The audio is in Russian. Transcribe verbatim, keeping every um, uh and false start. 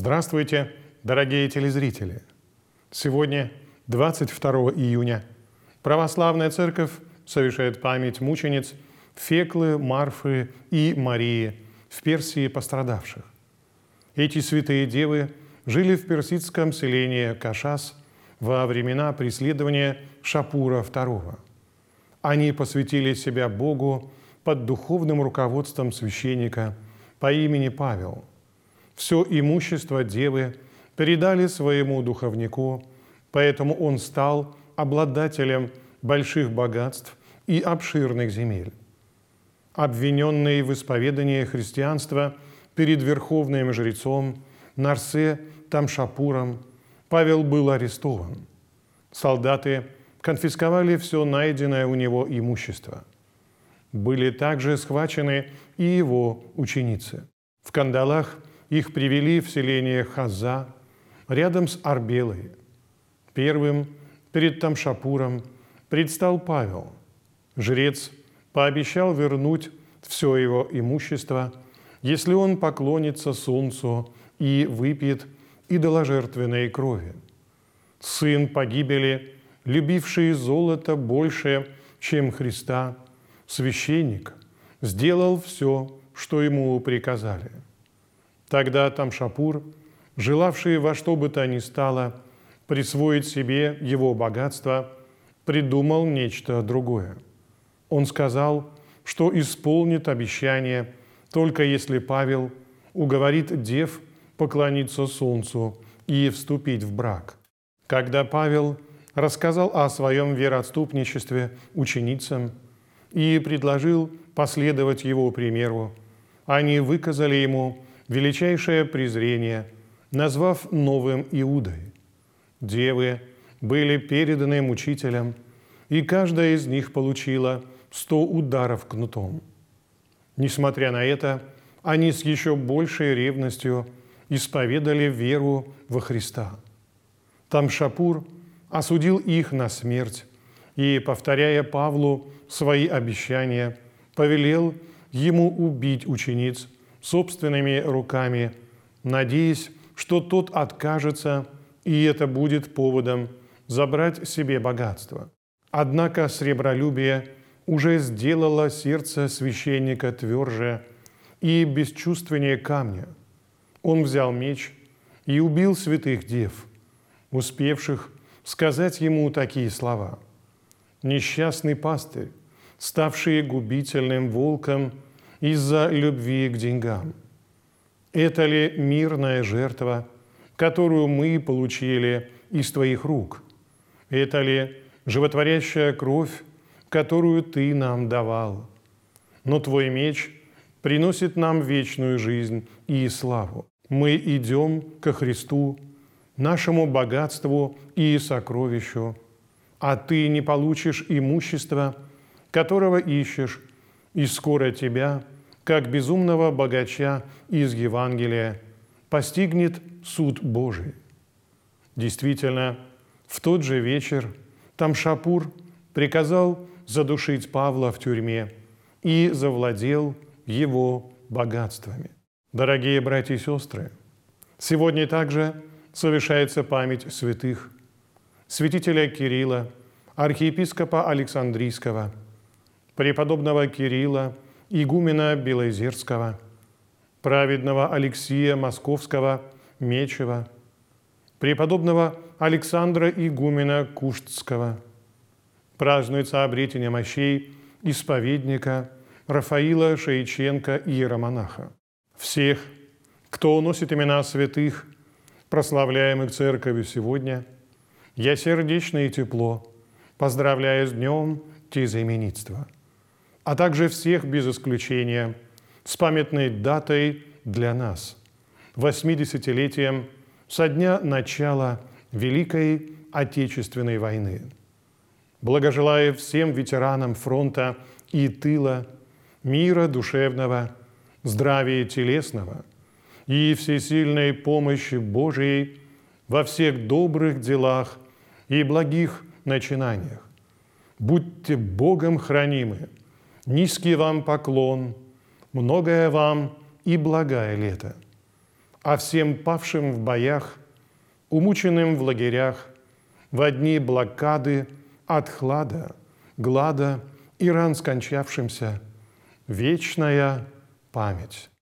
Здравствуйте, дорогие телезрители! Сегодня, двадцать второго июня, Православная Церковь совершает память мучениц Феклы, Марфы и Марии, в Персии пострадавших. Эти святые девы жили в персидском селении Кашас во времена преследования Шапура второго. Они посвятили себя Богу под духовным руководством священника по имени Павел. Все имущество девы передали своему духовнику, поэтому он стал обладателем больших богатств и обширных земель. Обвиненный в исповедании христианства перед верховным жрецом Нарсе Тамшапуром, Павел был арестован. Солдаты конфисковали все найденное у него имущество. Были также схвачены и его ученицы. В кандалах их привели в селение Хаза, рядом с Арбелой. Первым перед Тамшапуром предстал Павел. Жрец пообещал вернуть все его имущество, если он поклонится солнцу и выпьет идоложертвенной крови. Сын погибели, любивший золото больше, чем Христа, священник, сделал все, что ему приказали. Тогда Тамшапур, желавший во что бы то ни стало присвоить себе его богатство, придумал нечто другое. Он сказал, что исполнит обещание, только если Павел уговорит дев поклониться солнцу и вступить в брак. Когда Павел рассказал о своем вероотступничестве ученицам и предложил последовать его примеру, они выказали ему величайшее презрение, назвав новым Иудой. Девы были переданы мучителям, и каждая из них получила сто ударов кнутом. Несмотря на это, они с еще большей ревностью исповедали веру во Христа. Тамшапур осудил их на смерть и, повторяя Павлу свои обещания, повелел ему убить учениц собственными руками, надеясь, что тот откажется, и это будет поводом забрать себе богатство. Однако сребролюбие уже сделало сердце священника тверже и бесчувственнее камня. Он взял меч и убил святых дев, успевших сказать ему такие слова: «Несчастный пастырь, ставший губительным волком из-за любви к деньгам. Это ли мирная жертва, которую мы получили из твоих рук? Это ли животворящая кровь, которую ты нам давал? Но твой меч приносит нам вечную жизнь и славу. Мы идем ко Христу, нашему богатству и сокровищу, а ты не получишь имущества, которого ищешь, и скоро тебя, как безумного богача из Евангелия, постигнет суд Божий». Действительно, в тот же вечер Тамшапур приказал задушить Павла в тюрьме и завладел его богатствами. Дорогие братья и сестры, сегодня также совершается память святых: святителя Кирилла, архиепископа Александрийского, преподобного Кирилла, игумена Белозерского, праведного Алексия Московского, Мечева, преподобного Александра игумена Куштского. Празднуется обретение мощей исповедника Рафаила Шеиченко, иеромонаха. Всех, кто носит имена святых, прославляемых Церковью сегодня, я сердечно и тепло поздравляю с днем тезаименитства, а также всех без исключения с памятной датой для нас – восьмидесятилетием со дня начала Великой Отечественной войны. Благожелаю всем ветеранам фронта и тыла мира душевного, здравия телесного и всесильной помощи Божией во всех добрых делах и благих начинаниях. Будьте Богом хранимы. Низкий вам поклон, многое вам и благое лето. а всем павшим в боях, умученным в лагерях, во дни блокады от хлада, глада и ран скончавшимся, вечная память.